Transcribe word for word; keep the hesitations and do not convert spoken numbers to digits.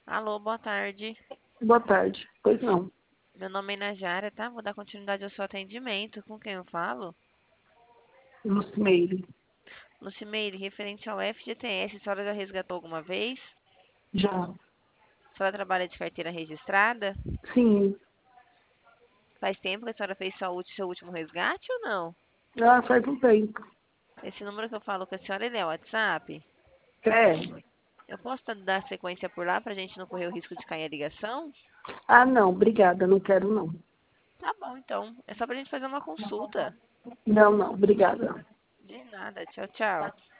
Alô, boa tarde. Boa tarde. Pois não. Meu nome é Najara, tá? Vou dar continuidade ao seu atendimento. Com quem eu falo? Lucimeire. Lucimeire, referente ao F G T S, a senhora já resgatou alguma vez? Já. A senhora trabalha de carteira registrada? Sim. Faz tempo que a senhora fez sua ulti- seu último resgate ou não? Já faz um tempo. Esse número que eu falo com a senhora, ele é o WhatsApp? É. Eu posso tá- dar sequência por lá pra gente não correr o risco de cair a ligação? Ah, não. Obrigada. Não quero, não. Tá bom, então. É só pra gente fazer uma consulta. Não, não. Obrigada. De nada. Tchau, tchau.